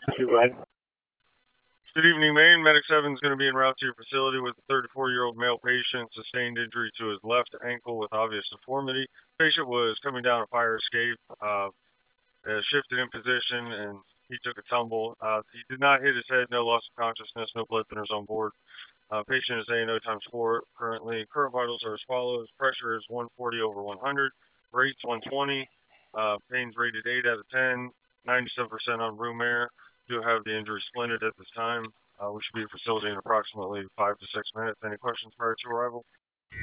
Go ahead. Good evening, Maine. Medic 7 is going to be en route to your facility with a 34-year-old male patient, sustained injury to his left ankle with obvious deformity. Patient was coming down a fire escape, shifted in position, and he took a tumble. He did not hit his head, no loss of consciousness, no blood thinners on board. Patient is ANO times 4 currently. Current vitals are as follows. Pressure is 140 over 100. Rates 120. Pain's rated 8 out of 10. 97% on room air. Do have the injury splinted at this time. We should be at the facility in approximately 5 to 6 minutes. Any questions prior to arrival?